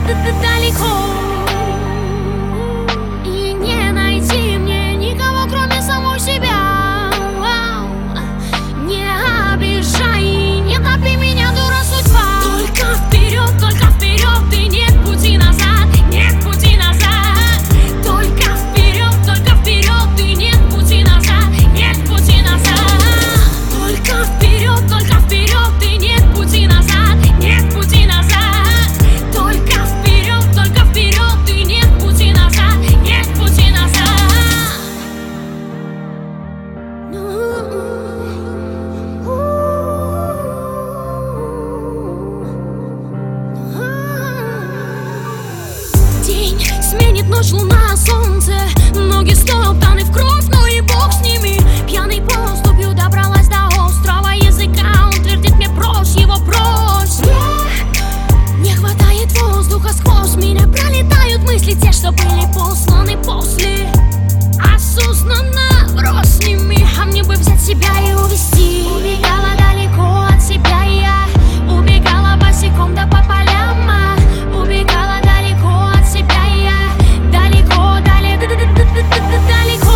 далеко, и не найти мне никого, кроме самой себя. Не обижай, не топи меня, дура судьба. Только вперед, и нет пути назад, нет пути назад. Только вперед, и нет пути назад, нет пути назад. Только вперед, и нет пути назад, нет пути назад. Только вперед, и нет пути назад, нет пути назад. День сменит ночь, луна, солнце. Ноги стоптаны в кровь, ну и бог с ними. Пьяной поступью добралась до острого языка. Он твердит мне: брось его, брось. Не хватает воздуха, сквозь меня пролетают мысли, те, что были посланы после. Осознанно брось с ними, а мне бы взять себя и увести. Убегала далеко от себя я, убегала босиком да по полям. Убегала далеко от себя я, далеко, далеко.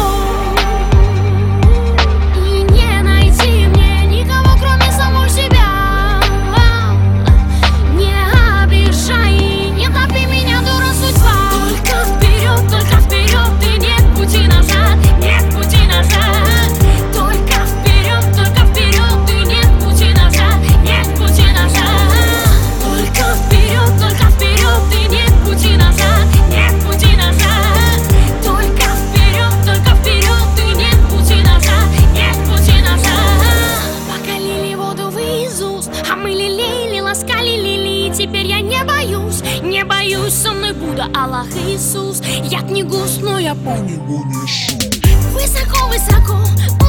И не найти мне никого, кроме самой себя. Не обижай, не топи меня, дура судьба. Только вперед, и нет пути назад, нет пути назад. Только вперед, и нет пути назад, нет пути назад. Только вперед, и нет пути назад, нет пути назад. Только вперед, и нет пути назад, нет пути назад. Пока лили воду в Иисус, а мы лелеяли, ласкали лилии. Теперь я не боюсь, со мной Будда, Аллах, Иисус. Я не гусь, но я по небу несу. Высоко, высоко